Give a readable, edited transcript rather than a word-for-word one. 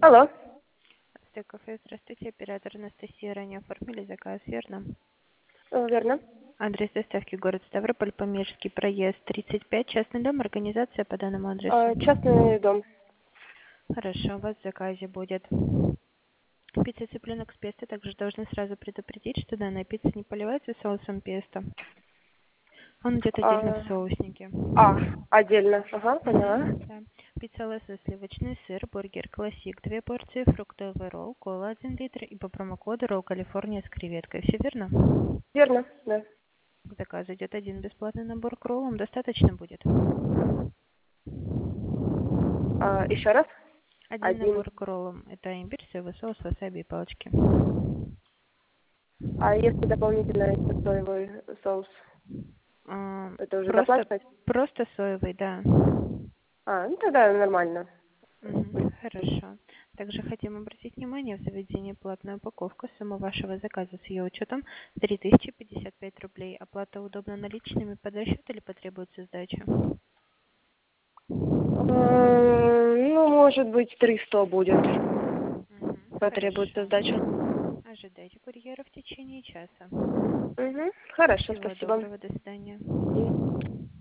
Алло. Кафе, здравствуйте, оператор Анастасия. Ранее оформили заказ, верно? Верно. Адрес доставки город Ставрополь, Помежский проезд 35, частный дом, организация по данному адресу. Частный дом. Хорошо, у вас в заказе будет пицца цыпленок с песто. Также должны сразу предупредить, что данная пицца не поливается соусом песто. Он идет отдельно в А, соуснике. Отдельно. Ага, поняла. Да. Пицца лесо, сливочный сыр, бургер классик, 2 порции, фруктовый ролл, кола 1 литр и по промокоду ролл Калифорния с креветкой. Все верно? Верно, да. К заказу идет один бесплатный набор к роллам. Достаточно будет? Еще раз. Один Один. набор к роллам. Это имбирь, соевый соус, васаби и палочки. А если дополнительно еще соевый соус, А, это уже Просто, доплачивать? просто соевый, да. Ну тогда нормально. Хорошо. Также хотим обратить внимание, в заведении платная упаковка. Сумма вашего заказа с ее учетом 3055 рублей. Оплата удобна наличными под расчет или потребуется сдача? Ну, может быть, 300 будет. Потребуется Хорошо. сдача. Ожидайте курьера в течение часа. Хорошо, Всего спасибо. доброго, до свидания.